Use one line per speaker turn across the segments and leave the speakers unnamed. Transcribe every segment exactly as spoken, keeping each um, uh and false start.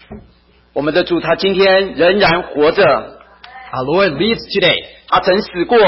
我们的主他今天仍然活着，
Our Lord lives today.
他曾死过，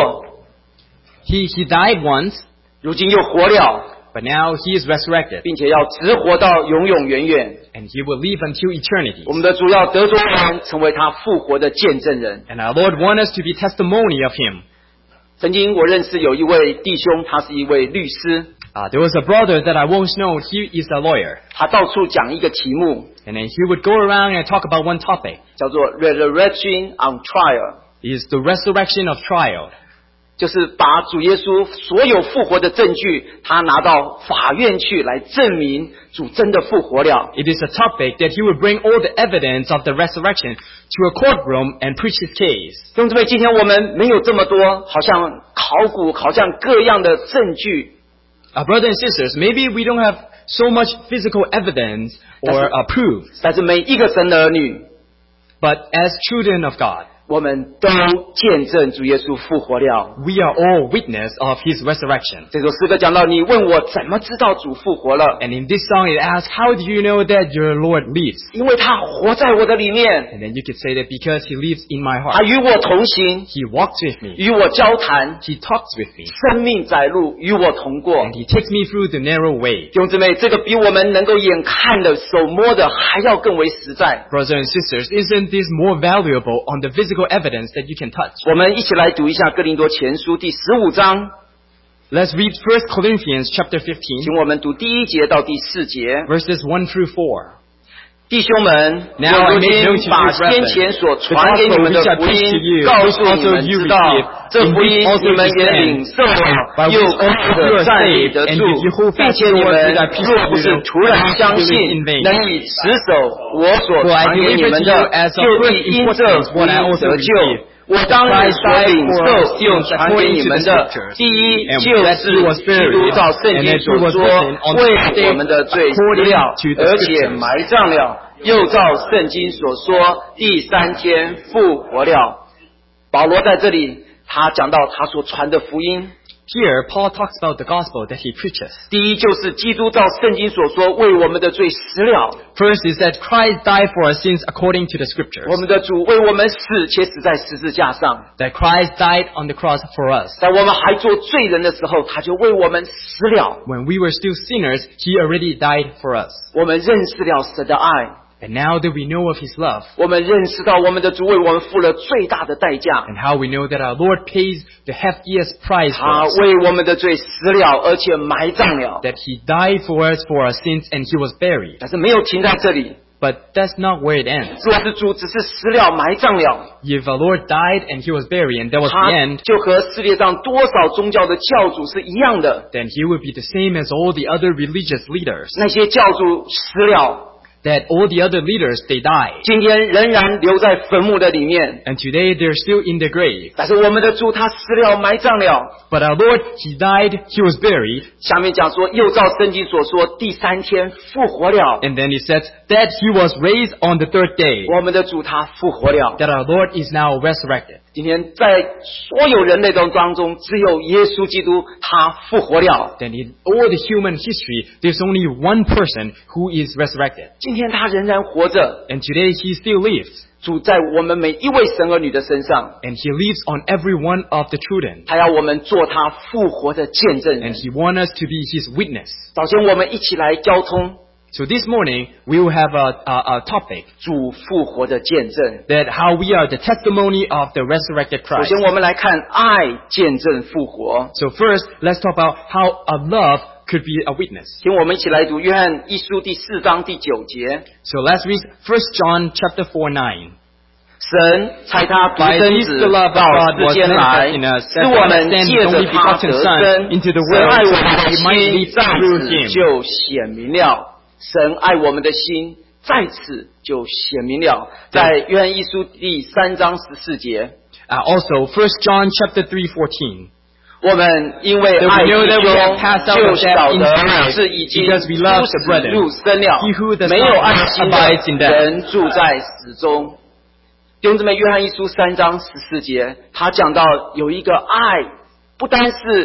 He, he died once,
如今又活了，
but now he is resurrected.
并且要直活到永永远远。
And he will live until eternity.
我们的主要得着人，成为他复活的见证人。
And our Lord wants us to be testimony of him.
曾经我认识有一位弟兄，他是一位律师，
Uh, there was a brother that I once know, he is a lawyer.
他到处讲一个题目，
And then he would go around and talk about one topic.
叫做 Resurrection on Trial，
Is the resurrection of trial.
就是把主耶稣所有复活的证据，他拿到法院去来证明主真的复活了。
It is a topic that he would bring all the evidence of the resurrection to a courtroom and preach his case.
兄弟们，今天我们没有这么多，好像考古，好像各样的证据，
Uh, brothers and sisters, maybe we don't have so much physical evidence or uh, proof,
但是每一个神的儿女，
but as children of God,
我们都见证主耶稣复活了。
we are all witness of his resurrection.
这首诗歌讲到，你问我怎么知道主复活了？
And in this song it asks, how do you know that your Lord lives?
因为他活在我的里面，
And then you could say that because he lives in my
他
heart.
与我同行，
He walks with me.
与我交谈，
He talks with me.
生命窄路与我同过。
And he takes me through the narrow way.
弟兄姊妹，这个比我们能够眼看的、手摸的还要更为实在。
Brothers and sisters, isn't this more valuable on the physical evidence that you can touch?
我们一起来读一下哥林多前书第十五章，
Let's read First Corinthians chapter fifteen,
请我们读第一节到第四节。
verses one through four.
弟兄们，
Now
我
I
如
make known
今
to
把
you,
先
brethren,
前所
the
传给你
gospel
们的
which I
福
preached to
音
you,
告
which
诉你
also
们
you
知道，
received,
这
in
福
which
音
also
你们
you
也
stand,
领受了，
by
又
which
靠
also you
着
are
站立
saved,
得
and
住
if you hold，
并
fast
且
to
你
the word
们
that I preached
若
to
不
you,
是突然相
do it
信
in，vain.
能以持守我所
For I
传给你
delivered
们
to you
的，
as of
就
first
必因这
importance
福
what I
音
also
得救
received.
我当日所领受又传给你们的，第一就是基督照圣经所说，为我们的罪死了，而且埋葬了，又照圣经所说，第三天复活了。保罗在这里，他讲到他所传的福音，
Here, Paul talks about the gospel that he preaches.
第一就是基督照圣经所说，为我们的罪死了。
First is that Christ died for our sins according to the
我
scriptures.
们的主为我们死，且死在十字架上。
That Christ died on the cross for us.
在我们还做罪人的时候，他就为我们死了。
When we were still sinners, he already died for us.
我们认识了神的爱，
And now that we know of his love,
我们认识到我们的主为我们付了最大的代价，
and how we know that our Lord pays the heftiest price
他
for us,
为我们的罪死了，而且埋葬了。
that he died for us for our sins and he was buried.
但是没有停在这里，
But that's not where it ends.
若是主只是死了埋葬了，
If our Lord died and he was buried and that was the
他
end,
就和世界上多少宗教的教主是一样的。
then he would be the same as all the other religious leaders.
那些教主死了，
That all the other leaders, they died.
今天仍然留在坟墓的里面。
And today they're still in the grave.
但是我们的主他死了埋葬了。
But our Lord, he died, he was buried,
下面讲说，又照圣经所说，第三天复活了。
and then it says that he was raised on the third day.
我们的主他复活了。
That our Lord is now resurrected.
今天在所有人类的当中，只有耶稣基督他复活了。
Then in all the human history, there's only one person who is resurrected.
今天他仍然活着，
And today he still lives.
主在我们每一位神儿女的身上，
And he lives on every one of the children.
他要我们做他复活的见证
And
人。
he wants us to be his witness.
早先我们一起来交通
So this morning, we will have a, a, a topic
主复活的见证。
that how we are the testimony of the resurrected
首
Christ.
先我们来看爱见证复活。
So first, let's talk about how a love could be a witness.
请我们一起来读约翰一书第四章第九节。
So let's read First John chapter four nine.
神差他独
By
生
this
子
the love of
到
God
世
was
间来，
manifest in us,
使
that
我
God
们
sent
借
his
着
only
他
begotten
得
Son
生。
into the
神
world
爱
so
我们
that
的
we might
心
live
在
through
此
him.
就显明了。神爱我们的心在此就显明了。在约翰一书第三章十四节，
Uh, also, First John chapter three fourteen.
我们因为
That
爱
we know
弟
that we have
兄，
passed out
就
of death
晓
into
得
life,
是已经
because we love the
出
brethren.
死入生了
He who does。
没有爱心
not abides in
的
death.
人住在死中。弟兄姊妹，约翰一书三章十四节，他讲到有一个爱，不单是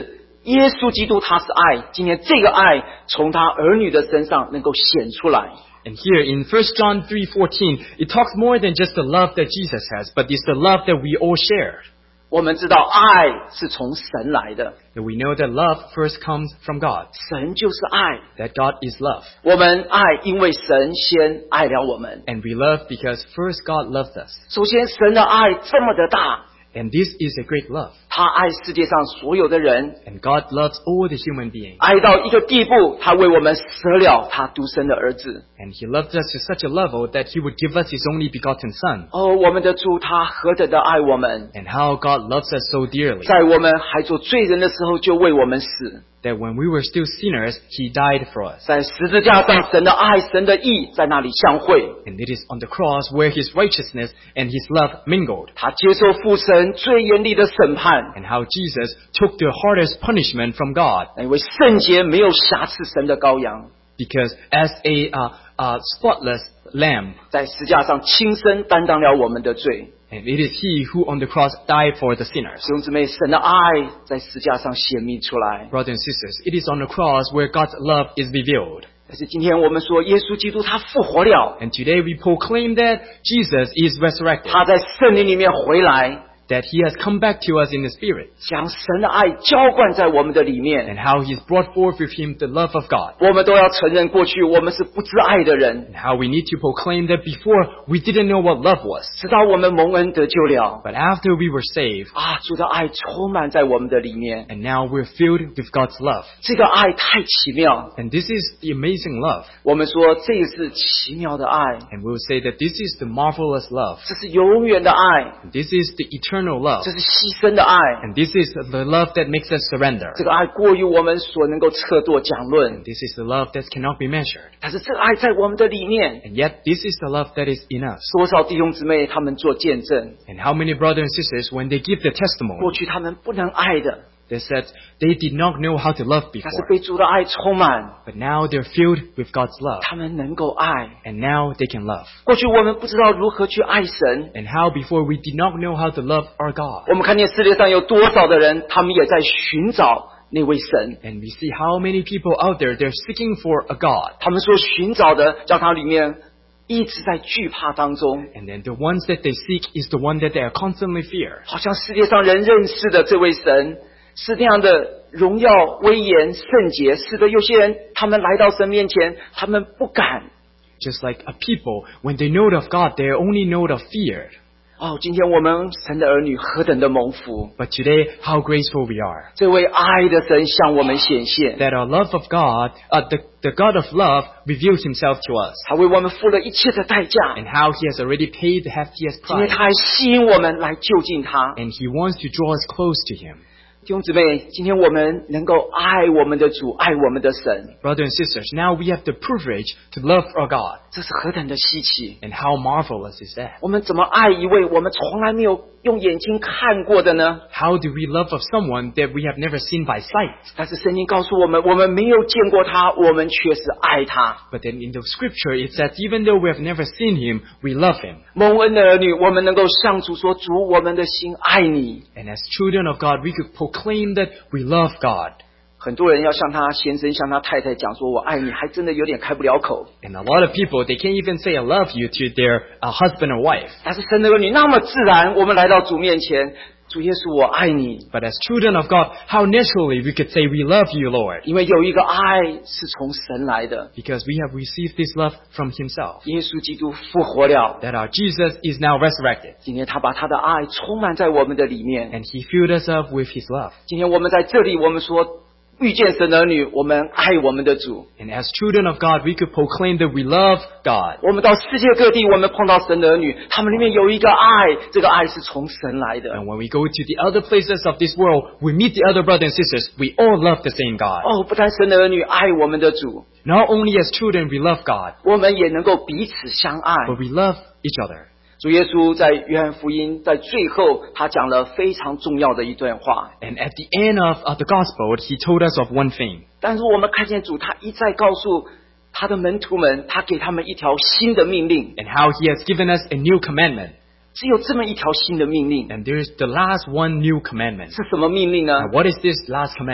耶稣基督他是爱，今天这个爱从他儿女的身上能够显出来。
And here in First John three fourteen, it talks more than just the love that Jesus has, but it's the love that we all share.
我们知道爱是从神来的，
And we know that love first comes from God,
神就是爱。
that God is love.
我们爱，因为神先爱了我们。
And we love because first God loved us.
首先，神的爱这么的大，
And this is a great love.
他爱世界上所有的人，
And God loves all the human beings.
爱到一个地步，他为我们舍了他独生的儿子。
And He loved us to such a level that He would give us His only begotten Son.
哦，我们的主他何等的爱我们，
And how God loves us so dearly,
在我们还做罪人的时候就为我们死。
that when we were still sinners, He died for us.
在十字架上，神的爱、神的义在那里相会。
And it is on the cross where His righteousness and His love mingled.
他接受父神最严厉的审判，
And how Jesus took the hardest punishment from God.
那位圣洁没有瑕疵神的羔羊，
Because as a uh, uh, spotless lamb,
在十字架上亲身担当了我们的罪。
and it is He who on the cross died for the sinners.
弟兄姊妹，神的爱在十字架上显明出来。
Brothers and sisters, it is on the cross where God's love is revealed.
但是今天我们说，耶稣基督他复活了，
And today we proclaim that Jesus is resurrected,
他在圣灵里面回来，
that He has come back to us in the Spirit,
将神的爱浇灌在我们的里面。
and how He's brought forth with Him the love of God.
我们都要承认，过去我们是不知爱的人，
And how we need to proclaim that before we didn't know what love was.
直到我们蒙恩得救了，
But after we were saved,
啊，主的爱充满在我们的里面。
and now we're filled with God's love.
这个爱太奇妙，
And this is the amazing love.
我们说这个是奇妙的爱，
And we'll say that this is the marvelous love.
这是永远的爱，
And this is the eternal love.
这是牺牲的爱。
And this is the love that makes us surrender.
这个爱过于我们所能够测度讲论，
This is the love that cannot be measured.
但是这个爱在我们的里面，
And yet this is the love that is in us.
多少弟兄姊妹他们做见证，
And how many brothers and sisters, when they give the
过
testimony,
去他们不能爱的，
they said they did not know how to love
但是
before.
被主的爱充满，
But now they're filled with God's love.
他们能够爱。
And now they can love.
过去我们不知道如何去爱神，
And how before we did not know how to love our God.
我们看见世界上有多少的人，他们也在寻找那位神。
And we see how many people out there, they're seeking for a God.
他们所寻找的，叫他里面一直在惧怕当中，
And then the ones that they seek is the one that they are constantly fear.
好像世界上人认识的这位神是那样的荣耀、威严、圣洁，使得有些人他们来到神面前，他们不敢。
Just like a people, when they know of God, they only know of fear.
哦，今天我们神的儿女何等的蒙福！
But today, how grateful we are
这位爱的神向我们显现，
that our love of God, uh, the, the God of love reveals Himself to us.
他为我们付了一切的代价，
And how He has already paid the heftiest
今天
price.
他还吸引我们来就近他。
And He wants to draw us close to Him.
弟兄姊妹，今天我们能够爱我们的主，爱我们的神，
Brothers and sisters, now we have the privilege to love our God.
这是何等的稀奇！
And how marvelous is that?
我们怎么爱一位我们从来没有用眼睛看过的呢？
How do we love of someone that we have never seen by sight?
但是圣经告诉我们，我们没有见过他，我们却是爱他。
But then in the scripture it says, even though we have never seen Him, we love Him.
蒙恩的儿女，我们能够向主说：“主，我们的心爱你。
And as children of God, we could proclaim that we love God. ”
很多人要向他先生、向他太太讲说：“我爱你”，还真的有点开不了口。
And a lot of people, they can't even say I love you to their uh, husband or wife.
但是神的儿女那么自然，我们来到主面前，主耶稣，我爱你，
But as children of God, how naturally we could say we love you, Lord.
因为有一个爱是从神来的。
Because we have received this love from Himself.
耶稣基督复活了，
That our Jesus is now resurrected.
今天他把他的爱充满在我们的里面。
And He filled us up with His love.
今天我们在这里，我们说遇见神的儿女，我们爱我们的主。
And as children of God, we could proclaim that we love God.
我们到世界各地，我们碰到神的儿女，他们里面有一个爱，这个爱是从神来的。
And when we go to the other places of this world, we meet the other brothers and sisters. We all love the same God.
哦，不但神的儿女爱我们的主，
Not only as children we love God,
我们也能够彼此相爱。
but we love each other.
主耶稣在约翰福音在最后，他讲了非常重要的一段话。
And at the end of, of the gospel, He told us of one thing.
但是我们看见主，他一再告诉他的门徒们，他给他们一条新的命令，
And how He has given us a new commandment.
只有这么一条新的命令。
And there's the last one new commandment.
是什么命令呢？
Now, what is this last commandment?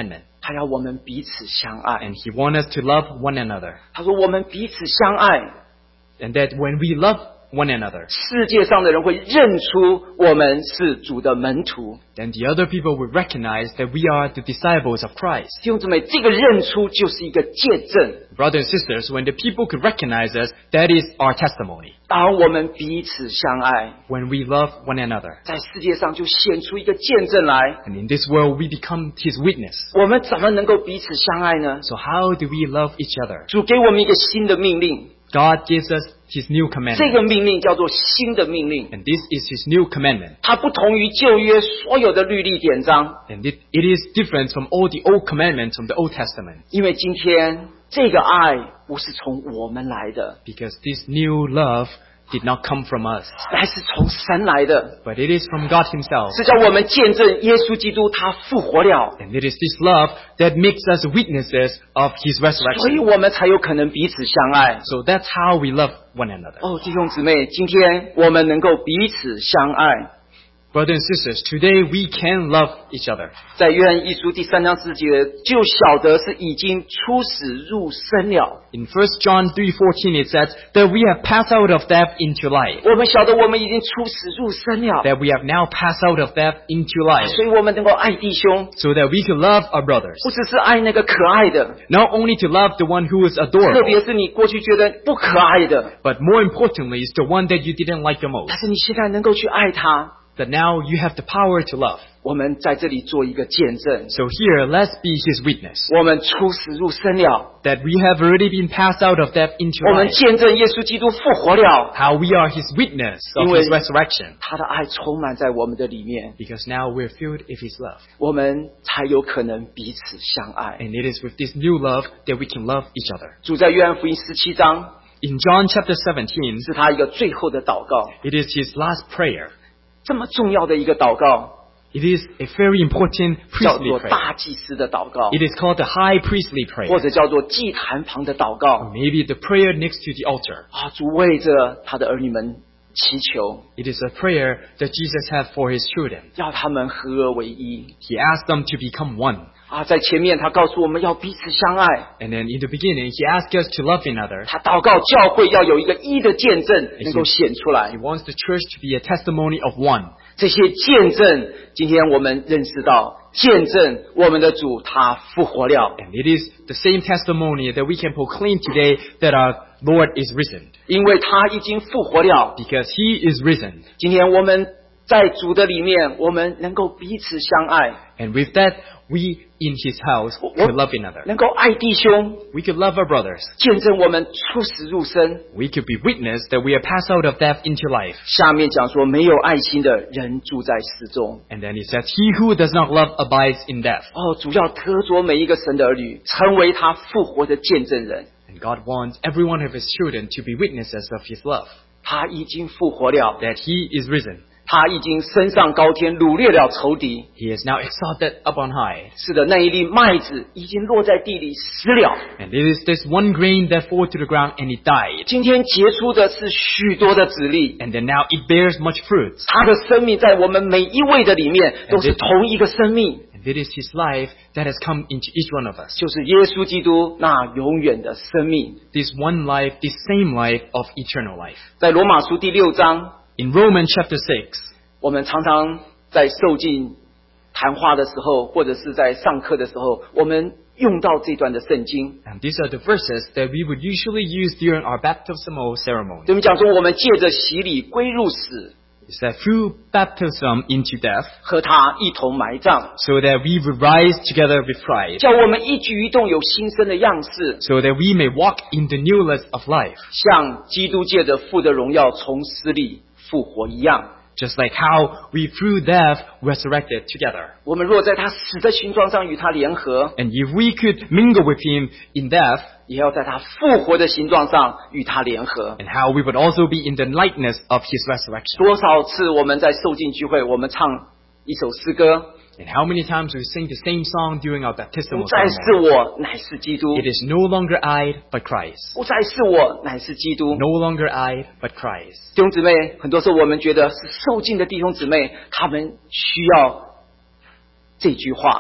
他要我们彼此相爱。
And He wants us to love one another.
他说我们彼此相爱，
And that when we love one another,
世界上的人会认出我们是主的门徒。
then the other people will recognize that we are the disciples of Christ.
弟兄姊妹，这个认出就是一个见证。
Brothers and sisters, when the people could recognize us, that is our testimony.
当我们彼此相爱，
When we love one another.
在世界上就显出一个见证来。
And in this world, we become His witness.
我们怎么能够彼此相爱呢？
So how do we love each other?
主给我们一个新的命令，
God gives us His new
这
commandment.
个命令叫做新的命令，
And this is His new commandment.
它不同于旧约所有的律例典章，
And it, it is different from all the old commandments from the Old Testament.
因为今天这个爱不是从我们来的，
Because this new love did not come from us,
乃是从神来的，
but it is from God Himself.
是叫我们见证耶稣基督他复活了，
And it is this love that makes us witnesses of His
所以
resurrection.
我们才有可能彼此相爱。
So that's how we love one another.
哦，弟兄姊妹，今天我们能够彼此相爱。
Brothers and sisters, today we can love each other.
在约翰一书第三章四节，就晓得是已经出死入生了。
In First John three fourteen it says that we have passed out of death into life.
我们晓得我们已经出死入生了，
That we have now passed out of death into life.
所以我们能够爱弟兄，
So that we can love our brothers.
不只是爱那个可爱的，
Not only to love the one who is
特
adorable,
别是你过去觉得不可爱的，
but more importantly is the one that you didn't like the most.
但是你现在能够去爱他。
That now you have the power to love.
我们在这里做一个见证，
So here, let's be His witness.
我们出死入生了，
That we have already been passed out of death into
我们
life.
见证耶稣基督复活了，
How we are His witness of
因为
His resurrection.
他的爱充满在我们的里面，
Because now we're filled with His love.
我们才有可能彼此相爱。
And it is with this new love that we can love each other.
主在约翰福音十七章
In John chapter seventeen,
是他一个最后的祷告，
it is His last prayer.
这么重要的一个祷告，
It is a very important
叫
priestly
做
prayer.
大祭司的祷告，
It is called the high priestly
或
prayer.
者叫做祭坛旁的祷告。
Maybe the prayer next to the altar.
啊，主为着他的儿女们祈求，
It is a prayer that Jesus had for His children.
要他们合而为一。
He asked them to become one.
啊，在前面他告诉我们要彼此相爱，
And then in the beginning, He asked us to love another.
他祷告教会要有一个一的见证能够显出来
He。wants the church to be a testimony of one.
这些见证，今天我们认识到，见证我们的主他复活了，
And it is the same testimony that we can proclaim today that our Lord is risen.
因为他已经复活了。
Because He is risen.
今天我们在主的里面，我们能够彼此相爱，
And with that, we in His house can love another.
能够爱弟兄，
We could love our brothers.
见证我们出死入生。
We could be witness that we are passed out of death into life.
下面讲说，没有爱心的人住在世中。
And then He says, He who does not love abides in death.
哦，主要特着每一个神的儿女，成为他复活的见证人。
And God wants every one of His children to be witnesses of His love.
他已经复活了，
That He is risen.
他已经升上高天，掳掠了仇敌。
He is now exalted up on high.
是的，那一粒麦子已经落在地里死了。
And it is this one grain that falls to the ground and it died.
今天结出的是许多的子粒，
And then now it bears much fruit.
他的生命在我们每一位的里面都是同一个生命，
And it is His life that has come into each one of us.
就是耶稣基督那永远的生命。
This one life, this same life of eternal life.
在罗马书第六章，
In Romans chapter six,
我们常常在受尽谈话的时候，或者是在上课的时候，我们用到这段的圣经。
and these are the verses that we would usually use during our baptismal ceremony.
对我们讲说，我们借着洗礼归入死，
It's that through baptism into death,
和他一同埋葬，
so that we would rise together with Christ,
叫我们一举一动有新生的样式，
so that we may walk in the newness of life,
像基督借着父的荣耀从死里复活一样。
just like how we through death resurrected together.
我们若在他死的形状上与他联合，
And if we could mingle with Him in death,
也要在他复活的形状上与他联合。
and how we would also be in the likeness of His resurrection.
多少次我们在受尽聚会，我们唱一首诗歌，
And how many times we sing the same song during our
不
baptismal
再是
ceremony.
我，乃是基督；
It is no longer I, but Christ.
不再是我，乃是基督。
No longer I, but Christ.
弟兄姊妹，很多时候我们觉得是受尽的弟兄姊妹，他们需要这句话。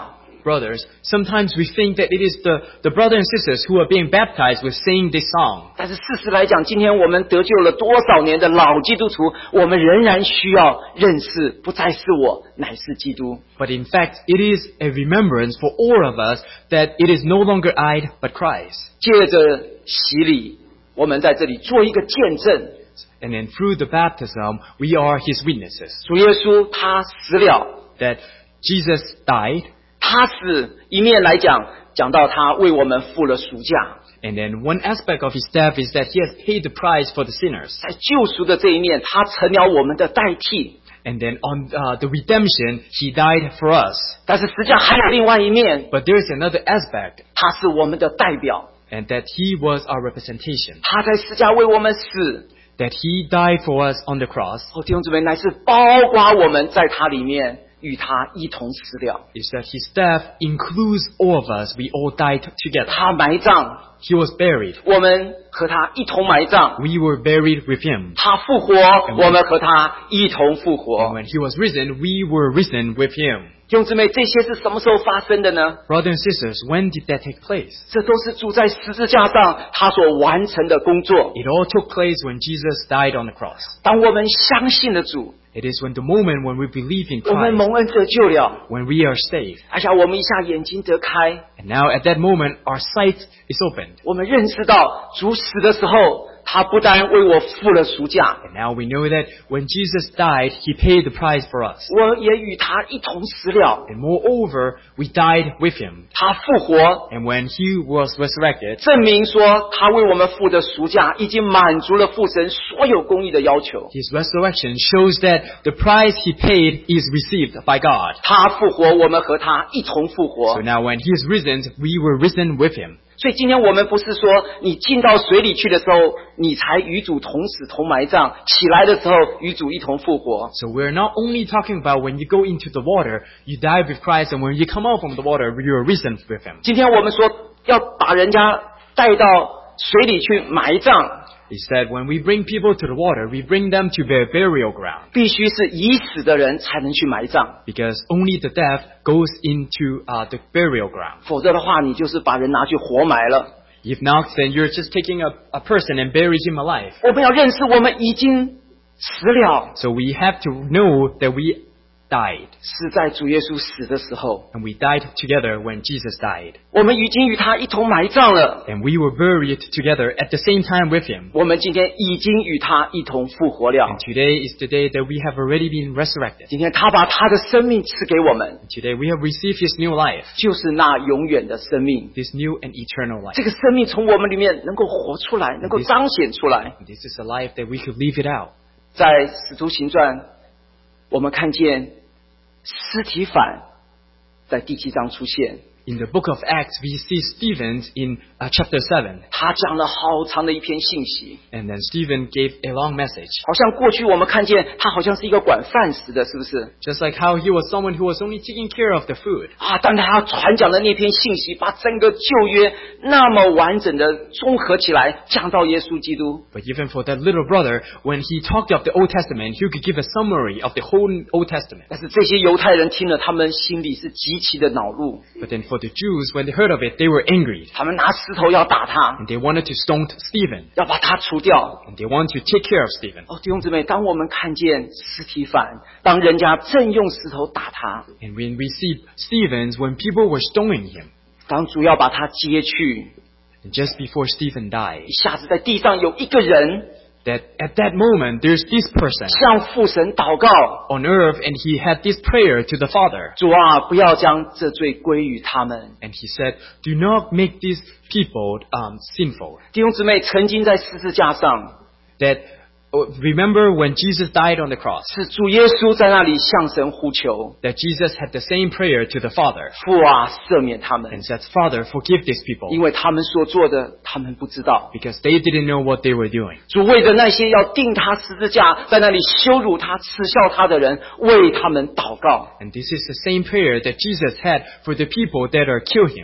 brothers, sometimes we think that it is the, the brothers and sisters who are being baptized with singing this song.
但是事实来讲，今天我们得救了多少年的老基督徒，我们仍然需要认识，不再是我，乃是基督。
But in fact, it is a remembrance for all of us that it is no longer I, but Christ.
借着洗礼，我们在这里做一个见证。
And then through the baptism, we are His witnesses.
主耶稣他死了，
That Jesus died,
他死一面来讲，讲到他为我们付了赎价。
and then one aspect of His death is that He has paid the price for the sinners.
在救赎的这一面，他成了我们的代替。
And then on uh, the redemption, He died for us.
但是实际上还有另外一面，
But there is another aspect,
他是我们的代表，
and that He was our representation.
他在十架为我们死。
That He died for us on the cross.
哦，弟兄姊妹，乃是包括我们在他里面与他一同死了。
Is that His death includes all of us. We all died together.
他埋葬，
He was buried.
我们和他一同埋葬。
We were buried with Him.
他复活，我们和他一同复
And
活。
when He was risen, we were risen with Him.
弟兄姊妹，这些是什么时候发生的呢？
Brothers and sisters, when did that take place?
这都是主在十字架上他所完成的工作。
It all took place when Jesus died on the cross.
当我们相信了主，
It is when the moment when we believe in
我们
Christ,
蒙恩得救了，
when we are saved.
而且我们一下眼睛得开，
And now at that moment, our sight is opened.
我们认识到主死的时候，他不但为我付了赎价，
And now we know that when Jesus died, He paid the price for us.
我也与他一同死了。
And moreover, we died with Him.
他复活，
And when He was resurrected,
证明说他为我们付的赎价已经满足了父神所有公义的要求。
His resurrection shows that the price He paid is received by God.
他复活，我们和他一同复活
So。now when He is risen, we were risen with Him.
所以今天我们不是说你进到水里去的时候，你才与主同死同埋葬，起来的时候与主一同复活。
So we're not only talking about when you go into the water, you die with Christ, and when you come out from the water, you are risen with Him.
今天我们说要把人家带到水里去埋葬，
Is that when we bring people to the water, we bring them to their burial ground.
必须是已死的人才能去埋葬，
Because only the death goes into uh, the burial ground.
否则的话，你就是把人拿去活埋了。
If not, then you're just taking a, a person and burying him alive.
我们要认识，我们已经死了，
So we have to know that we died.
是在主耶稣死的时候，
And we died together when Jesus died.
我们已经与他一同埋葬了。
And we were buried together at the same time with Him.
我们今天已经与他一同复活了
And。today is the day that we have already been resurrected.
今天他把他的生命赐给我们，
And today we have received His new life.
就是那永远的生命。
This new and eternal life.
这个生命从我们里面能够活出来，能够彰显出来。
And this is a life that we could live it out.
在使徒行传，我们看见司提反在第七章出现，
In the book of Acts, we see Stephen in uh, chapter seven.
他讲了好长的一篇信息，
And then Stephen gave a long message.
好像过去我们看见他好像是一个管饭食的，是不是
Just like how he was someone who was only taking care of the food.
啊？但他传讲的那篇信息，把整个旧约那么完整的综合起来，讲到耶稣基督。
But even for that little brother, when he talked of the Old Testament, he could give a summary of the whole Old Testament.
但是这些犹太人听了，他们心里是极其的恼怒，
But then for the Jews, when they heard of it, they were angry.
他们拿石头要打他，
And they wanted to stone Stephen.
要把他除掉。
And they want to take care of Stephen.
哦，弟兄姊妹，当我们看见司提反，当人家正用石头打他，
And when we see Stephen, when people were stoning him,
当主要把他接去，
and just before Stephen died,
一下子在地上有一个人
that at that moment, there's this person
向父神祷告，
on earth, and he had this prayer to the Father.
主啊，不要将这罪归于他们。
And he said, do not make these people um, sinful.
弟兄姊妹，曾经在十字架上，
That oh, remember when Jesus died on the cross,
是主耶稣在那里向神呼求，
that Jesus had the same prayer to the Father
父啊，赦免他们，
and said, Father, forgive these
因
people,
为他们所做的，他们不知道。
because they didn't know what they were doing.
主为着那些要钉他十字架，在那里羞辱他、耻笑他的人，为他们祷告。
And this is the same prayer that Jesus had for the people that are kill him.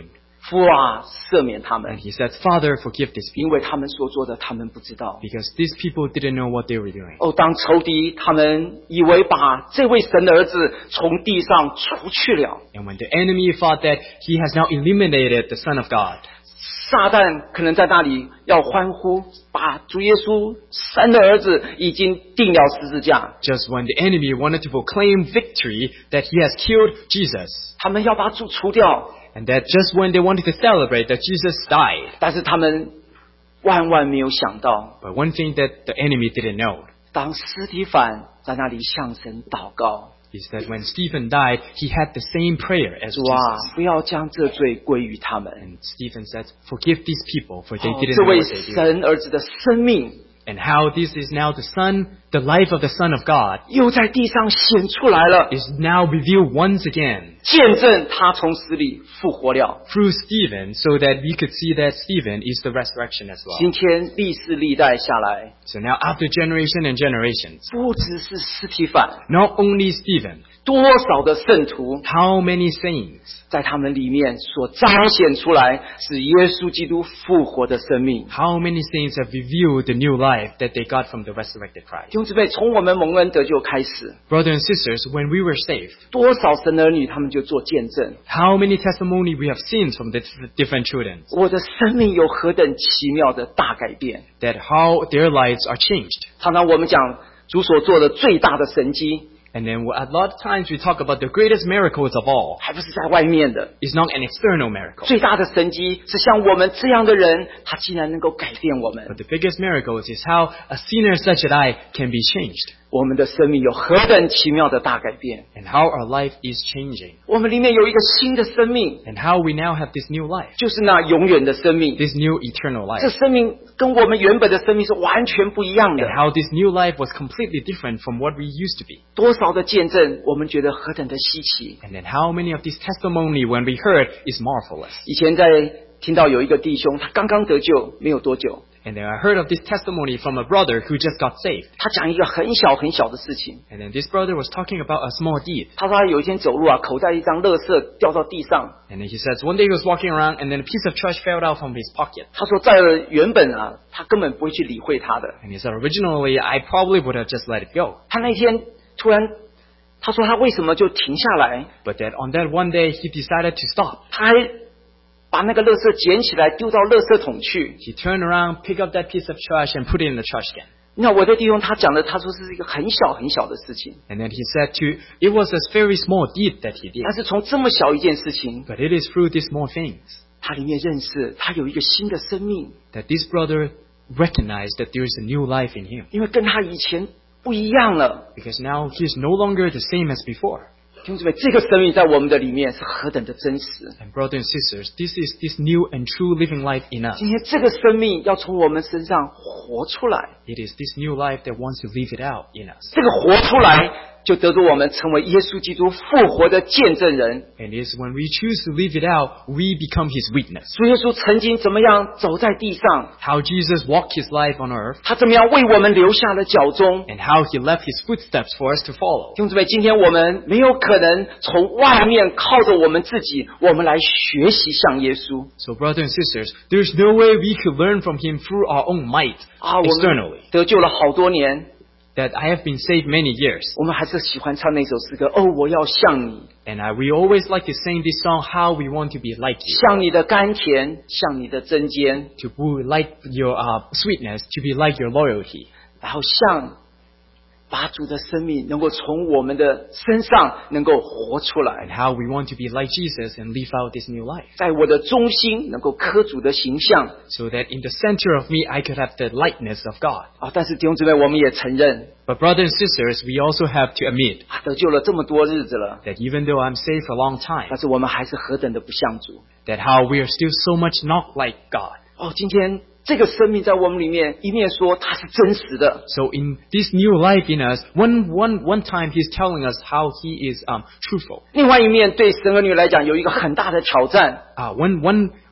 父啊，赦免他
And
们，
he said, Father, forgive these
因
people,
为他们所做的他们不知道。
because these people didn't know what they were doing.
哦，当仇敌他们以为把这位神的儿子从地上除去了，
And when the enemy thought that he has now eliminated the Son of God,
撒旦可能在那里要欢呼，把主耶稣神的儿子已经定了十字架，
just when the enemy wanted to proclaim victory that he has killed Jesus,
他们要把主除掉，
and that just when they wanted to celebrate that Jesus died,
但是他们万万没有想到，
but one thing that the enemy didn't know
当司提反在那里向神祷告，
is that when Stephen died, he had the same prayer as
主啊，
Jesus.
不要将这罪归于他们。
And Stephen said, forgive these people, for they
哦
didn't
这
know
位
what they did.
神儿子的生命
And how this is now the Son, the life of the Son of God,
又在地上显出来了，
is now revealed once again
见证他从死里复活了。
through Stephen, so that we could see that Stephen is the resurrection as
今
well.
天历世历代下来，
So now after generation and generations,
不只是司提反，
not only Stephen,
多少的圣徒
how many saints
在他们里面所彰显出来，是耶稣基督复活的生命。
How many saints have revealed the new life that they got from the resurrected
弟
Christ?
兄姊妹，从我们蒙恩得救开始，
Brothers and sisters, when we were saved,
多少神的儿女他们就做见证，
how many testimony we have seen from the different children,
我的生命有何等奇妙的大改变。
that how their lives are changed.
常常我们讲主所做的最大的神迹，
And then a lot of times we talk about the greatest miracles of all.
还不是在外面的，
It's not an external miracle.
最大的神迹是像我们这样的人，他竟然能够改变我们
But，the biggest miracle is how a sinner such as I can be changed.
我们的生命有何等奇妙的大改变。
And how our life is changing.
我们里面有一个新的生命，
And how we now have this new life.
就是那永远的生命。
This new eternal
这
life.
生命跟我们原本的生命是完全不一样的
And。how this new life was completely different from what we used to be.
多少的见证，我们觉得何等的稀奇。
And then how many of this testimony when we heard is marvelous.
以前在听到有一个弟兄，他刚刚得救没有多久，
And then I heard of this testimony from a brother who just got saved.
他讲一个很小很小的事情。
And then this brother was talking about a small deed.
他说他有一天走路啊，口袋一张垃圾掉到地上。
And then he says one day he was walking around and then a piece of trash fell out from his pocket.
他说在原本啊，他根本不会去理会他的。
And he said originally I probably would have just let it go.
他那天突然，他说他为什么就停下来？
But that on that one day he decided to stop.
他还把那个垃圾捡起来丢到垃圾桶去。
He turned around, picked up that piece of trash and put it in the trash can.
那我的弟兄他讲的，他说是一个很小很小的事情，
And then he said to, it was a very small deed that he did.
但是从这么小一件事情，
But it is through these small things
他里面认识他有一个新的生命，
that this brother recognized that there is a new life in him.
因为跟他以前不一样了。
Because now he is no longer the same as before.
弟兄姊妹，这个生命在我们的里面是何等的真实！
And brothers and sisters, this is this new and true living life in us.
今天这个生命要从我们身上活出来，
It is this new life that wants to live it out in us.
这个活出来就得着我们成为耶稣基督复活的见证人。
And it is when we choose to live it out, we become his witness.
主耶稣曾经怎么样走在地上，
How Jesus walked his life on earth
他怎么样为我们留下了脚踪。
and how he left his footsteps for us to follow.
弟兄姊妹，今天我们没有可能从外面靠着我们自己，我们来学习像耶稣
So brothers and sisters, there's no way we could learn from him through our own might
啊！我们
externally.
得救了好多年，
That I have been saved many years.
我们还是喜欢唱那首诗歌。哦，我要像你，
And I, we always like to sing this song, how we want to be like you.
像你的甘甜，像你的针尖，
To be like your uh, sweetness, to be like your loyalty.
然后像把主的生命能够从我们的身上能够活出
And
来，
how we want to be like Jesus and live out this new life.
在我的中心能够刻主的形象
So that in the center of me, I could have the likeness of God.
啊！但是弟兄姊妹，我们也承认
But brothers and sisters, we also have to admit
啊，得救了这么多日子了，
that even though I'm saved for a long time,
但是我们还是何等的不像主
that how we are still so much not like God.
哦！今天这个生命在我们里面，一面说它是真实的，
So in this new life in us, one, one, one time he's telling us how he is um, truthful.
另外一面对神儿女来讲有一个很大的挑战。
Uh, one, one,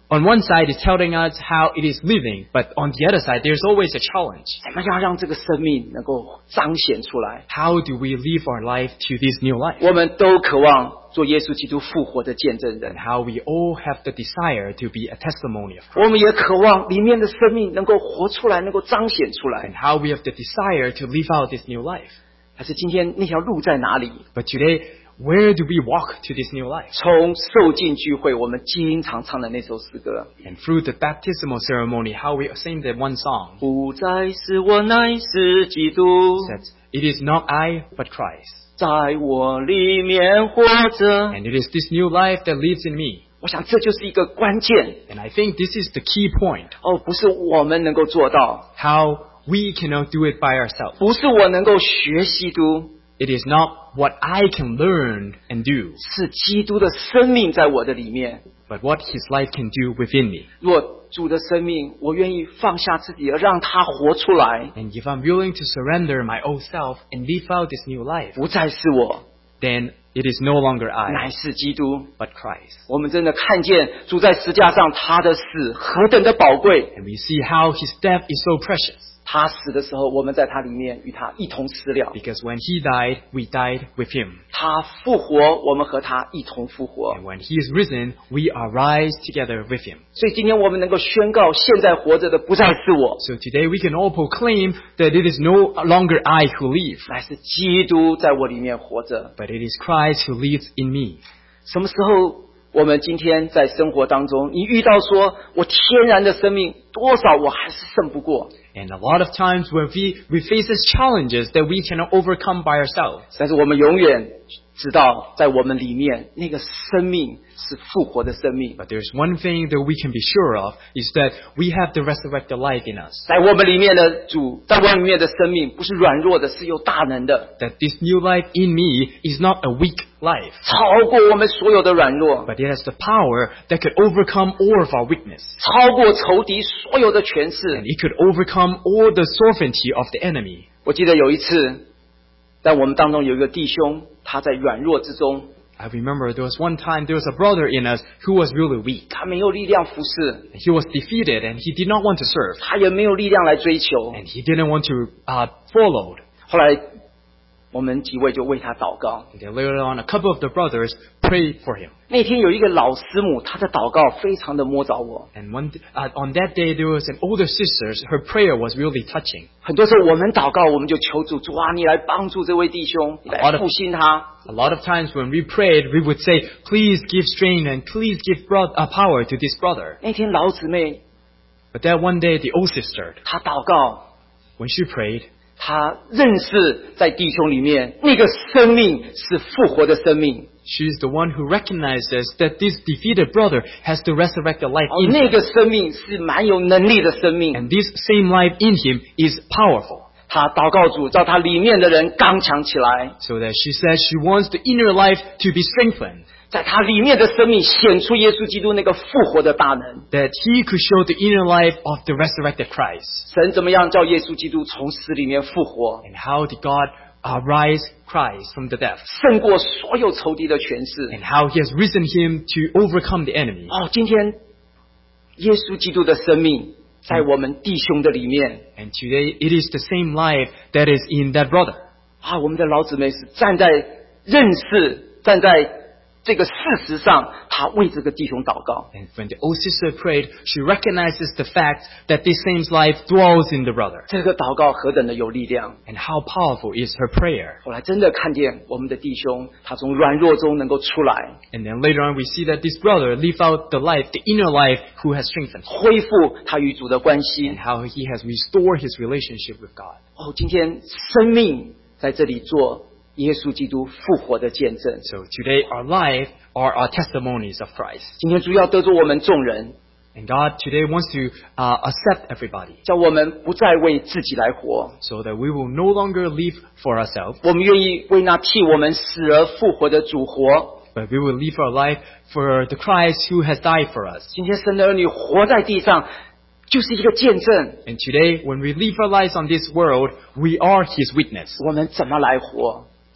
On one side, it's telling us how it is living, but on the other side, there's always a challenge.
怎么样让这个生命能够彰显出来？
How do we live our life to this new life?
我们都渴望做耶稣基督复活的见证人
And，how we all have the desire to be a testimony of Christ.
我们也渴望里面的生命能够活出来，能够彰显出来
And。how we have the desire to live out this new life.
但是今天那条路在哪里？
But today, where do we walk to this new life?
从受浸聚会，我们经常唱的那首诗歌，
And through the baptismal ceremony, how we sing that one song
不再是我，乃是基督，
says, "It is not I, but Christ."
在我里面活着。
And it is this new life that lives in me.
我想这就是一个关键
And I think this is the key point.
哦，不是我们能够做到，
How we cannot do it by ourselves.
不是我能够学基督，
It is not what I can learn and do,
是基督的生命在我的里面。
but what His life can do within me.
若主的生命，我愿意放下自己，让他活出来，
And if I'm willing to surrender my old self and live out this new life,
不再是我，
then it is no longer
乃
I,
是基督。
but Christ.
我们真的看见主在石架上他的死何等的宝贵。
And we see how His death is so precious.
他死的时候，我们在他里面与他一同死了；
Because when He died, we died with Him.
他复活，我们和他一同复活。
And when He is risen, we are rise together with Him.
所以今天我们能够宣告，现在活着的不再是我，
So today we can all proclaim that it is no longer I who live,
乃是基督在我里面活着。
but it is Christ who lives in me.
什么时候我们今天在生活当中，你遇到说我天然的生命多少我还是胜不过，
And a lot of times when we, we face these challenges that we cannot overcome by ourselves.
但是我们永远知道，在我们里面那个生命是复活的生命，
But there's one thing that we can be sure of, is that we have the resurrected life in us.
在我们里面的主，在我们里面的生命不是软弱的，是有大能的，
That this new life in me is not a weak life,
超过我们所有的软弱，
but it has the power that could overcome all of our weakness.
超过仇敌所有的权
And
势。
it could overcome all the sovereignty of the enemy.
我记得有一次，在我们当中有一个弟兄，他在软弱之中，
I remember there was one time there was a brother in us who was really weak.
他没有力量服侍，
He was defeated and he did not want to serve.
他也没有力量来追求。
And he didn't want to uh, follow.
后来我们几位就为他祷告。
And then later on, a couple of the brothers prayed for him.
那天有一个老师母，她的祷告非常的摸着我。
And one, uh, on that day, there was an older sister. Her prayer was really touching.
很多时候我们祷告，我们就求主，主啊，你来帮助这位弟兄，你来复兴他。
A lot of times when we prayed, we would say, please give strength and please give bro- uh, power to this brother.
那天老姊妹
But that one day, the old sister,
她祷告，
when she prayed,
她认识在弟兄里面那个生命是复活的生命，
she's the one who recognizes that this defeated brother has the resurrected life
哦，
in
那
him.
个生命是蛮有能力的生命。
And this same life in him is powerful.
她祷告主，叫他里面的人刚强起来，
So that she says she wants the inner life to be strengthened.
在他里面的生命显出耶稣基督那个复活的大能。
That he could show the inner life of the resurrected Christ.
神怎么样叫耶稣基督从死里面复活，
And how did God uh, rise Christ from the death?
胜过所有仇敌的权势。
And how he has risen him to overcome the enemy.
哦，今天耶稣基督的生命在我们弟兄的里面
And today it is the same life that is in that brother.
啊，我们的老姊妹是站在认识，站在这个事实上，她为这个弟兄祷告。
And when the old sister prayed, she recognizes the fact that this same life dwells in the brother.
这个祷告何等的有力量！
And how powerful is her prayer.
后来真的看见我们的弟兄，他从软弱中能够出来，
And then later on we see that this brother live out the life, the inner life, who has strengthened.
恢复他与主的关系
And。how he has restored his relationship with God.
哦，今天生命在这里做耶稣基督复活的见证。
So today our life are our testimonies of Christ.
今天主要得着我们众人，
And God today wants to uh, accept everybody
叫我们不再为自己来活，
so that we will no longer live for ourselves,
我们愿意为那替我们死而复活的主活。
but we will live our life for the Christ who has died for us.
今天神的儿女活在地上，就是一个见证。
And today when we live our lives on this world, we are his witness.
我们怎么来活？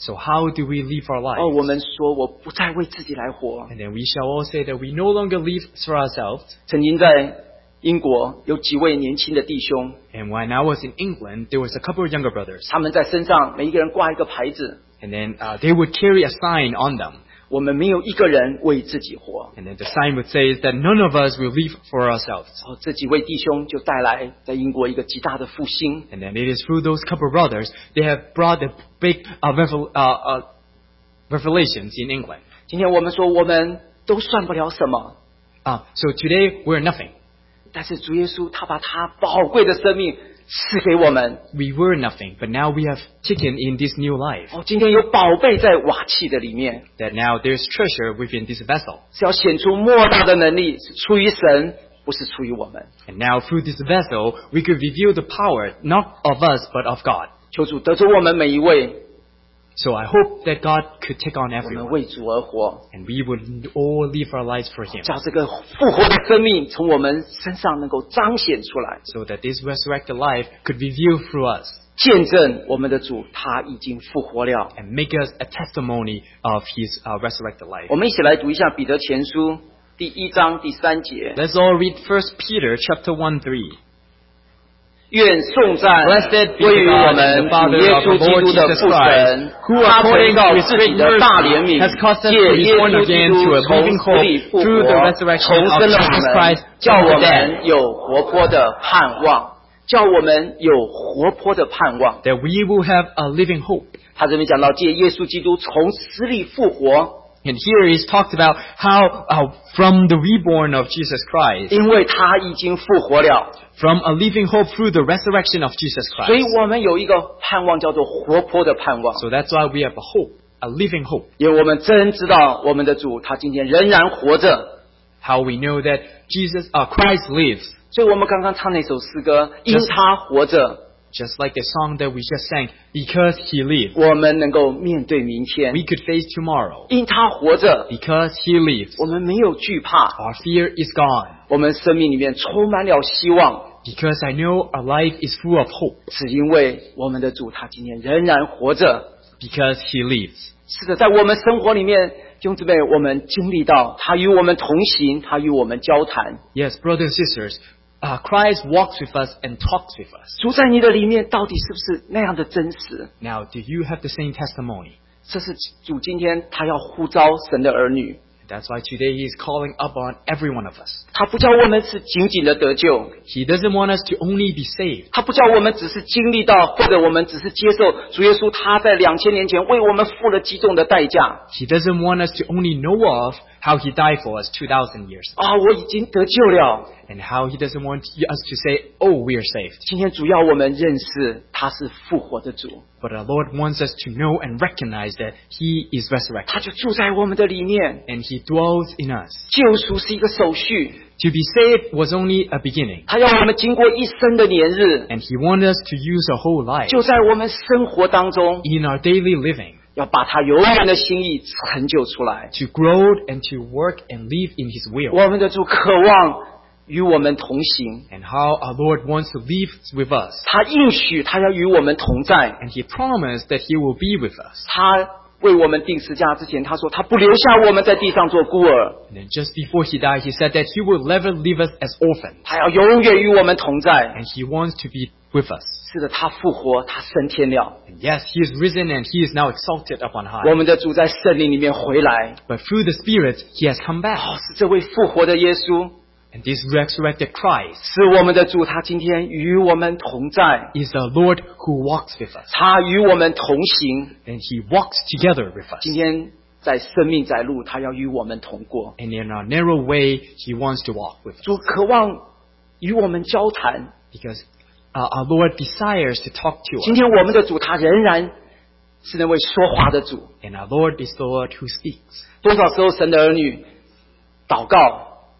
So how do we live our
哦，
lives?
我们说我不再为自己来活。
And then we shall all say that we no longer live for ourselves.
曾经在英国有几位年轻的弟兄，
And when I was in England, there was a couple of younger brothers.
他们在身上每一个人挂一个牌子，
And then uh, they would carry a sign on them.
我们没有一个人为自己活。
And then the sign would say that none of us will live for ourselves.
哦，这几位弟兄就带来在英国一个极大的复兴。
And then it is through those couple of brothers, they have brought a big uh, revel- uh, uh, revelations in England.
今天我们说我们都算不了什么，
Uh, so today, we're nothing.
但是主耶稣他把他宝贵的生命赐给我们。
We were nothing, but now we have taken in this new life.
哦，今天有宝贝在瓦器的里面，
That now there's treasure within this vessel.
是要显出莫大的能力，是出于神，不是出于我们。
And now through this vessel, we could reveal the power, not of us, but of God.
求主得着我们每一位，
So I hope that God could take on
我们
everyone.
为主而活，
And we would all live our lives for Him.
叫这个复活的生命从我们身上能够彰显出来，
So that this resurrected life could reveal through us.
见证我们的主他已经复活了。
And make us a testimony of His uh, resurrected life.
我们一起来读一下彼得前书第一章第三节。
Let's all read First Peter chapter one three.
愿颂赞
Blessed be
归于
the
我
God
们
and the
主
Father
耶
of
稣
the
基
Lord
督的
Jesus
父
Christ,
神，
who
他曾
according
照
to His
自己
great
的大怜
mercy
悯，
has caused us
借
to be
耶
born
稣基
again
督
to a
从
living
死
hope
里复
through the
活，
resurrection
重
of
生了
Jesus
我们
Christ，
叫
from
我
the
们
dead,
有活泼的盼望，叫我们有活泼的盼望。
that we will have a living hope.
他这边讲到借耶稣基督从死里复活，
And here is talked about how uh, from the reborn of Jesus Christ,
因为他已经复活了，
from a living hope through the resurrection of Jesus
所以
Christ.
我们有一个盼望，叫做活泼的盼望。
So that's why we have a hope, a living hope.
因为我们真知道我们的主他今天仍然活着，
How we know that Jesus, uh, Christ lives.
所以我们刚刚唱那首诗歌，因他活着，
Just like the song that we just sang, because He lives,
我们能够面对明天；
we could face tomorrow.
因他活着，
Because He lives,
我们没有惧怕，
our fear is gone.
我们生命里面充满了希望，
Because I know our life is full of hope.
是因为我们的主他今天仍然活着。
Because He lives.
是的，在我们生活里面，弟兄姊妹，我们经历到他与我们同行，他与我们交谈。
Yes, brothers and sisters, uh, Christ walks with us and talks with us.
主在你的里面到底是不是那样的真实？
Now, do you have the same testimony?
这是主今天他要呼召神的儿女，
That's why today He is calling upon every one of us.
他不叫我们是仅仅的得救，
He doesn't want us to only be saved.
他不叫我们只是经历到，或者我们只是接受主耶稣他在两千年前为我们付了极重的代价。
He doesn't want us to only know of how He died for us two thousand years ago.
啊，我已经得救了。
And how He doesn't want us to say, oh, we are saved.
今天主要我们认识他是复活的主，
But our Lord wants us to know and recognize that He is
他
resurrected.
就住在我们的里面。
And He dwells in us.
救赎是一个手续，
To be saved was only a beginning.
他要我们经过一生的年日，
And He wanted us to use our whole life
就在我们生活当中，
in our daily living
要把他永远的心意成就出来。
to grow and to work and live in His will.
我们的主渴望与我们同行，
And how our Lord wants to live with us.
他应许他要与我们同在，
And He promised that He will be with us.
他为我们定十架之前，他说他不留下我们在地上做孤儿，
And then just before He died, He said that He will never leave us as orphans.
他要永远与我们同在。
And He wants to be with us.
是的，他复活，他升天了。
And yes, He is risen and He is now exalted up on
我
high.
们的主在圣灵里面回来，
But through the Spirit, He has come
哦，
back.
是这位复活的耶稣，
And this resurrected Christ
是我们的主，他今天与我们同在，
is the Lord who walks with us.
他与我们同行。
And He walks together with us.
今天在生命在路，他要与我们同过。
And in our narrow way, He wants to walk with us.
主渴望与我们交谈。
Because uh, our Lord desires to talk to
今
us.
天我们的主，他仍然是那位说话的主。
And our Lord is the Lord who speaks.
多少时候神的儿女祷告，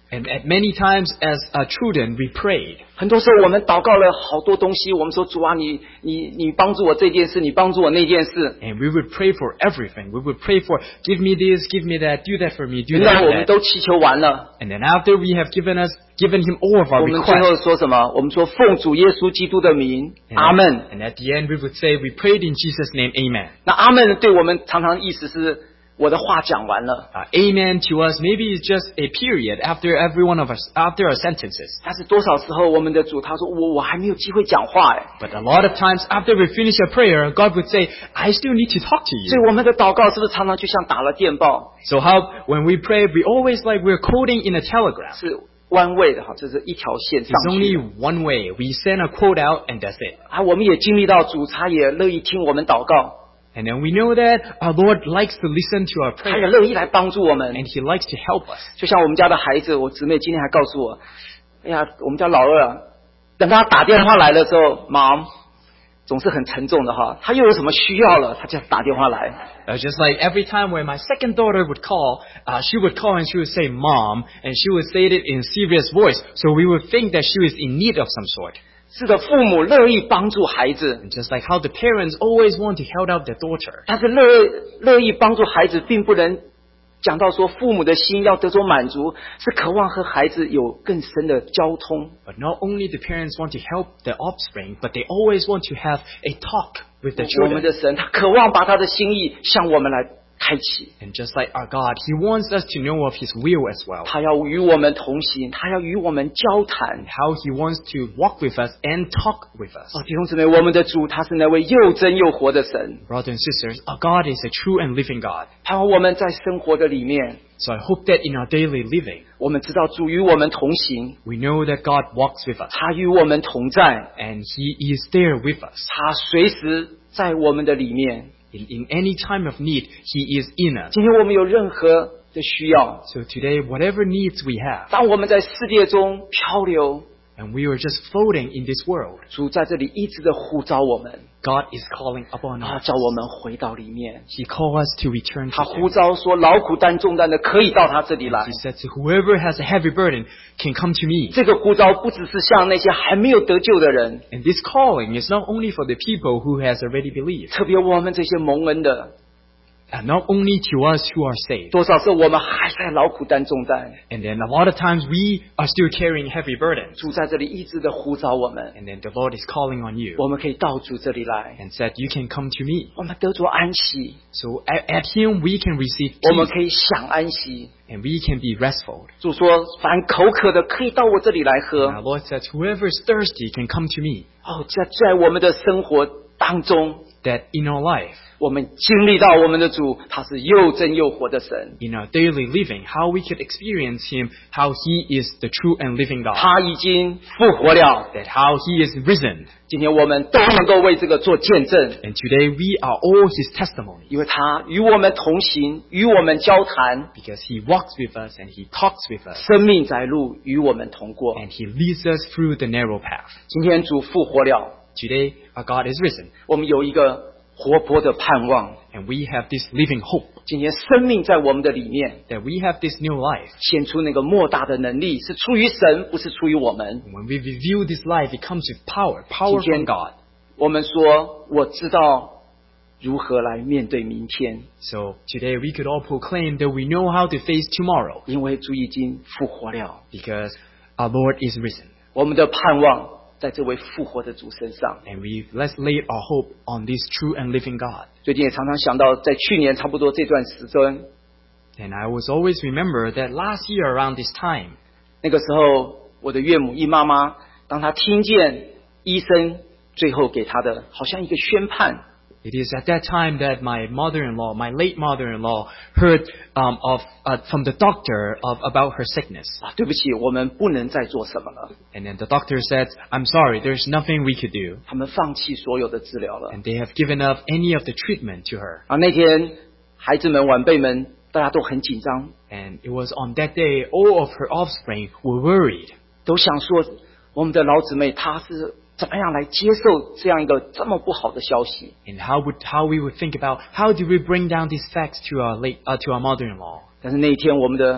And at many times as uh, children, we prayed.
很多时候我们祷告了好多东西，我们说主啊，你你你帮助我这件事，你帮助我那件事。
And we would pray for everything. We would pray for, give me this, give me that, do that for me, do
原
that
来
for
我们
that.
都祈求完了，
And then after we have given us, given him all of our
我们最后
requests,
说什么？我们说奉主耶稣基督的名，
and
阿
at,
门。
and at the end we would say, we prayed in Jesus' name, amen.
那阿门对我们常常意思是我的话讲完了，
Uh, amen to us, maybe it's just a period after every one of us, after our sentences.
但是多少时候我们的主他说我我还没有机会讲话哎，
But a lot of times after we finish a prayer, God would say, I still need to talk to
所
you.
以我们的祷告是不是常常就像打了电报，
So how, when we pray, we always like we're coding in a telegram.
是弯位的哈，就是一条线上
It's
去
only one way. We send a quote out and that's it.
啊。我们也经历到主他也乐意听我们祷告，
And then we know that our Lord likes to listen to our
他也
prayer
乐意来帮助我们。
and He likes to help us.
就像我们家的孩子，我姊妹今天还告诉我，哎呀，我们家老二啊，等他打电话来的时候，忙总是很沉重的哈，他又有什么需要了，他就打电话来。
Uh, just like every time when my second daughter would call, uh, she would call and she would say, Mom, and she would say it in serious voice. So we would think that she was in need of some sort.
是的，父母乐意帮助孩子，
And just like how the parents always want to help out their daughter.
但是乐乐意帮助孩子，并不能讲到说父母的心要得着满足，是渴望和孩子有更深的交通。
But not only the parents want to help their offspring, but they always want to have a talk with their
我们
children.
的神，他渴望把他的心意向我们来开启，
And just like our God, He wants us to know of His will as well.
他要与我们同行，他要与我们交谈。
How He wants to walk with us and talk with us.
哦，弟兄姊妹，我们的主他是那位又真又活的神，
Brothers and sisters, our God is a true and living God.
盼望我们在生活的里面，
So I hope that in our daily living,
我们知道主与我们同行，
we know that God walks with us
他与我们同在，
and He is there with us.
他随时在我们的里面。
In, in any time of need, He is in us.
今天我们有任何的需要，
So today, whatever needs we have,
当我们在世界中漂流，
and we are just floating in this world,
主在这里一直的呼召我们，
God is calling upon
他
us.
叫我们回到里面。
He calls us to return
他
to
呼
Him.
召说，劳苦担重担的可以到他这里来
He。said to whoever has a heavy burden can come to me.
这个呼召不只是向那些还没有得救的人，
And this calling is not only for the people who has already believed,
特别我们这些蒙恩的，
and not only to us who are saved.
多少是我们还在劳苦担重担，
And then a lot of times we are still carrying heavy burdens.
主在这里一直的呼召我们，
And then the Lord is calling on you
我们可以到主这里来，
and said, you can come to me.
我们得着安息，
So at, at Him we can receive
我们
peace
可以享安息。
and we can be restful.
主说，凡口渴的可以到我这里来
And
喝。
our Lord said, whoever is thirsty can come to me.
哦，在在我们的生活当中，
That in our life,
我们经历到我们的主，他是又真又活的神，
in our daily living, how we could experience Him, how He is the true and living God.
他已经复活了。
That how He is risen.
今天我们都能够为这个做见证，
And today we are all His testimony.
因为他与我们同行，与我们交谈，
Because He walks with us and He talks with us.
生命在路与我们同过。
And He leads us through the narrow path.
今天主复活了，
Today our God is risen.
我们有一个活泼的盼望。
And we have this living hope.
今天生命在我们的里面，
That we have this new life.
显出那个莫大的能力，是出于神，不是出于我们。
And when we reveal this life, it comes with power. Power
今天
from God.
我们说，我知道如何来面对明天，
So today we could all proclaim that we know how to face tomorrow.
因为主已经复活了。
Because our Lord is risen.
我们的盼望在这位复活的主身上。
And we let's lay our hope on this true and living God.
最近也常常想到，在去年差不多这段时间，
And I was always remember that last year around this time,
那个时候我的岳母姨妈妈，当她听见医生最后给她的好像一个宣判，
it is at that time that my mother-in-law, my late mother-in-law, heard um, of uh, from the doctor of about her sickness.
啊，对不起，我们不能再做什么了。
And then the doctor said, I'm sorry, there's nothing we could do.
他们放弃所有的治疗了。
And they have given up any of the treatment to her.
啊，那天孩子们、晚辈们，大家都很紧张，
And it was on that day, all of her offspring were worried.
都想说我们的老姊妹她是怎么样来接受这样一个这么不好的消息。
And how would how we would think about how do we bring down these facts to our late uh, to our mother-in-law?
但是那一天，我们的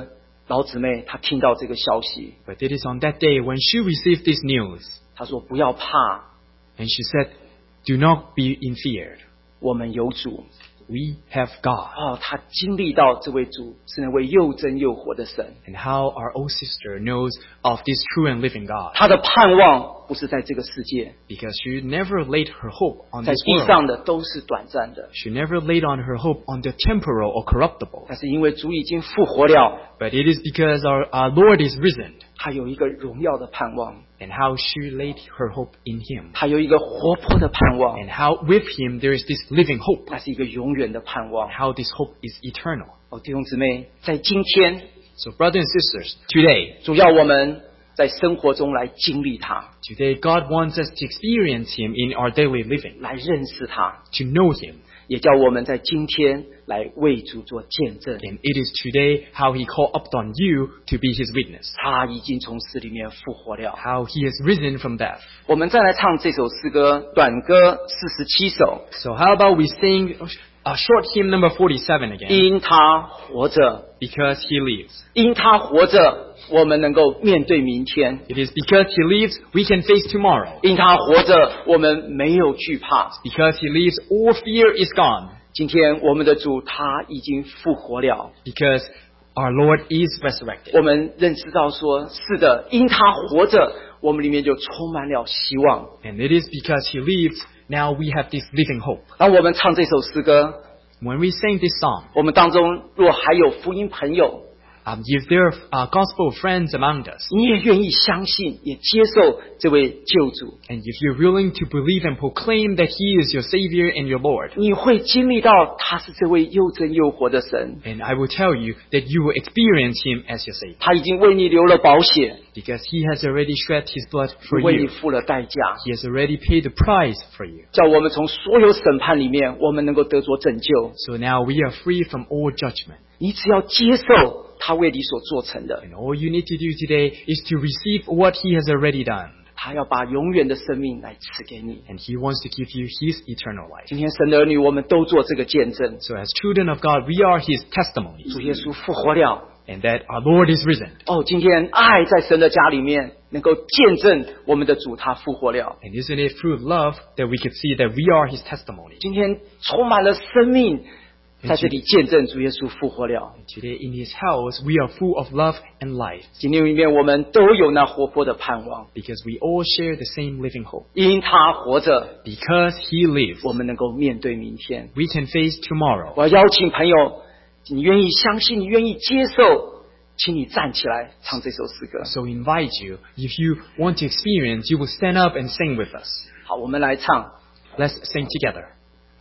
老姊妹她听到这个消息，
But it is on that day when she received this news,
她说不要怕，
and she said, "Do not be in fear.
我们有主。
We have God."
哦，她经历到这位主是那位又真又活的神，
And how our old sister knows of this true and living God.
她的盼望不是在这个世界，
Because she never laid her hope on
在
this
地
world.
上的都是短暂的，
She never laid on her hope on the temporal or corruptible.
但是因为主已经复活了，
But it is because our, our Lord is risen.
她有一个荣耀的盼望，
And how she laid her hope in Him.
她有一个活泼的盼望，
And how with Him there is this living hope.
那是一个永远的盼望
And。how this hope is eternal.
哦，弟兄姊妹，在今天，
So brothers and sisters, today,
主要我们在生活中来经历它，
today God wants us to experience Him in our daily living.
来认识它，
To know Him.
也叫我们在今天来为主做见证。
And it is today how He called upon you to be His witness.
他已经从死里面复活了。
How He has risen from death.
我们再来唱这首诗歌，短歌四十七首。
So how about we sing a short hymn number forty-seven again?
因他活着，
Because He lives.
因他活着，我们能够面对明天；
It is because He lives we can face tomorrow.
因他活着，我们没有惧怕。
Because He lives all fear is gone.
今天我们的主他已经复活了，
Because our Lord is resurrected.
我们认识到说，是的，因他活着，我们里面就充满了希望。
And it is because He lives, now we have this living hope.
当我们唱这首诗歌，
When we sing this song,
我们当中若还有福音朋友，
um, if there are uh, gospel friends among us,
你也愿意相信，也接受这位救主，
and if you're willing to believe and proclaim that He is your Savior and your Lord,
你会经历到他是这位又真又活的神，
and I will tell you that you will experience Him as your Savior.
他已经为你流了宝血，
Because He has already shed His blood for
为你
you.
付了代价，
He has already paid the price for you.
叫我们从所有审判里面，我们能够得着拯救。
So now we are free from all judgment.
你只要接受他为你所做成的，
And all you need to do today is to receive what He has already done.
他要把永远的生命来赐给你。
And He wants to give you His eternal life.
今天神的儿女，我们都做这个见证。
So as children of God, we are His testimonies.
主耶稣复活了。
And that our Lord is risen.
哦，今天爱在神的家里面，能够见证我们的主他复活了。
And isn't it through love that we could see that we are His testimony?
今天充满了生命，在这里见证主耶稣复活了。
Today in His house, we are full of love and life
今天里面我们都有那活泼的盼望，
because we all share the same living hope.
因他活着，
Because He lives,
我们能够面对明天。
we can face tomorrow.
我要邀请朋友，你愿意相信，你愿意接受，请你站起来唱这首诗歌。
So invite you, if you want to experience, you will stand up and sing with us.
好，我们来唱。
Let's sing together.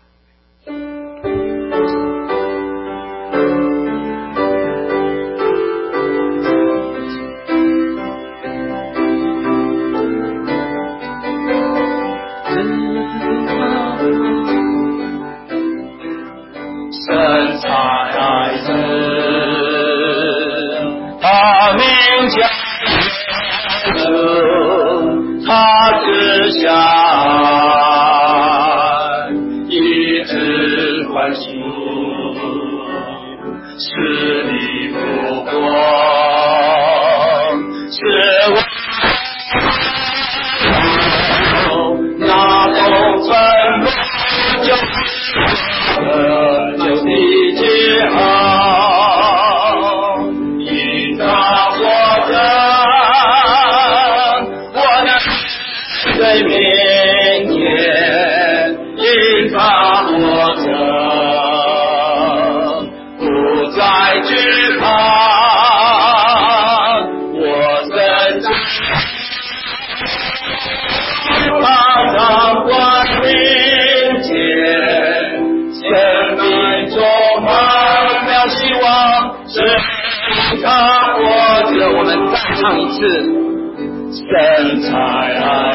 神才爱子，他名叫耶稣，他之下一直欢喜，使你复活，是我那风尘路就。救你之后，因他活着，我能对明天，因他活着，不再惧怕，我深知，常常光明前。生命充满了希望，是他活着。我们再唱一次，神才爱